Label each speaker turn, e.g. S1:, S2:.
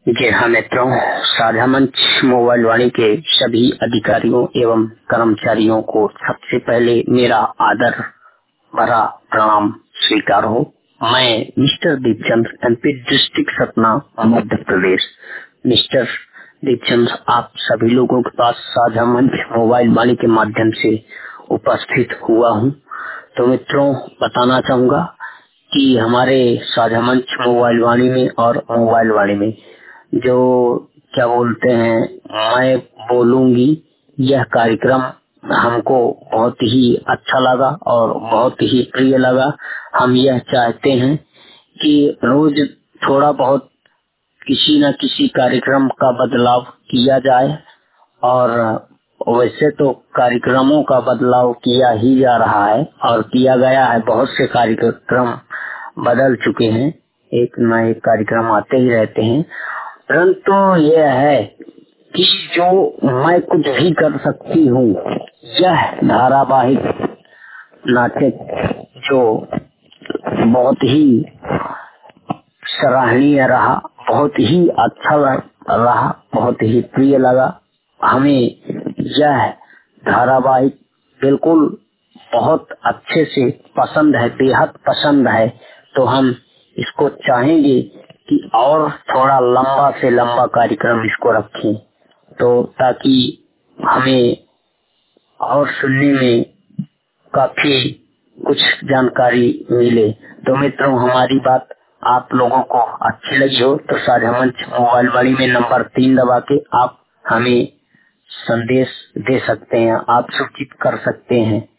S1: जी हाँ मित्रों, साझा मंच मोबाइल वाणी के सभी अधिकारियों एवं कर्मचारियों को सबसे पहले मेरा आदर भरा प्रणाम स्वीकार हो। मैं mister Deepchand, MP district Satna, Madhya Pradesh. Mister Deepchand, आप सभी लोगों के पास साझा मंच मोबाइल वाणी के माध्यम से उपस्थित हुआ हूँ। तो मित्रों, बताना चाहूँगा कि हमारे साझा मंच मोबाइल वाणी में और मोबाइल वाणी में जो क्या बोलते हैं, मैं बोलूंगी, यह कार्यक्रम हमको बहुत ही अच्छा लगा और बहुत ही प्रिय लगा। हम यह चाहते हैं कि रोज थोड़ा बहुत किसी न किसी कार्यक्रम का बदलाव किया जाए, और वैसे तो कार्यक्रमों का बदलाव किया ही जा रहा है और किया गया है। बहुत से कार्यक्रम बदल चुके हैं, एक न एक कार्यक्रम आते ही रहते हैं, परंतु यह है कि जो मैं कुछ भी कर सकती हूँ, यह धारावाहिक नाटक जो बहुत ही सराहनीय रहा, बहुत ही अच्छा रहा, बहुत ही प्रिय लगा हमें। यह धारावाहिक बिल्कुल बहुत अच्छे से पसंद है, बेहद पसंद है। तो हम इसको चाहेंगे कि और थोड़ा लंबा से लंबा कार्यक्रम इसको रखें, तो ताकि हमें और सुनने में काफी कुछ जानकारी मिले। तो मित्रों, हमारी बात आप लोगों को अच्छी लगी हो तो साझा मंच मोबाइल वाणी में नंबर 3 दबा के आप हमें संदेश दे सकते हैं, आप सूचित कर सकते हैं।